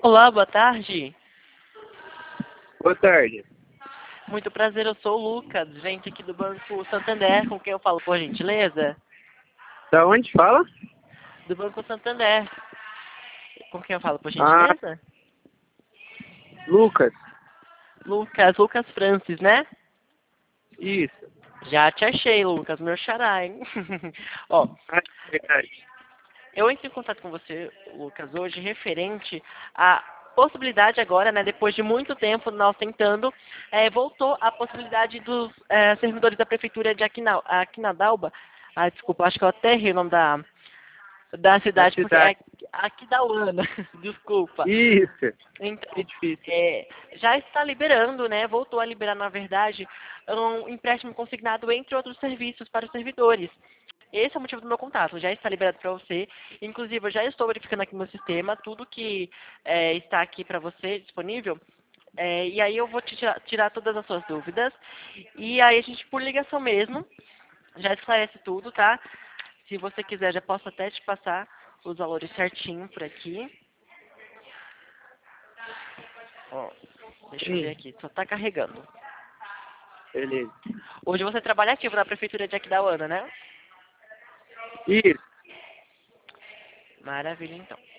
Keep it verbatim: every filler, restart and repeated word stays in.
Olá, boa tarde. Boa tarde. Muito prazer, eu sou o Lucas, gente aqui do Banco Santander, com quem eu falo, por gentileza? Da onde fala? Do Banco Santander, com quem eu falo, por Ah, gentileza? Lucas. Lucas, Lucas Francis, né? Isso. Já te achei, Lucas, meu xará, hein? Ó, Ah, verdade. eu entrei em contato com você, Lucas, hoje, referente à possibilidade agora, né, depois de muito tempo nós tentando, eh, voltou a possibilidade dos eh, servidores da prefeitura de Aquina, Aquinadauba, ah, desculpa, acho que eu até errei o nome da, da Da cidade, porque é cidade. Aquidauana, desculpa. Isso. Então, Que difícil. é, já está liberando, né, voltou a liberar, na verdade, um empréstimo consignado, entre outros serviços, para os servidores. Esse é o motivo do meu contato, já está liberado para você. Inclusive, eu já estou verificando aqui no sistema tudo que é, está aqui para você disponível. É, e aí eu vou te tirar, tirar todas as suas dúvidas. E aí a gente, por ligação mesmo, já esclarece tudo, tá? Se você quiser, já posso até te passar os valores certinho por aqui. Ó, deixa eu ver Sim. aqui, só está carregando. Beleza. Hoje você trabalha ativo na prefeitura de Aquidauana, né? Isso. Maravilha, então.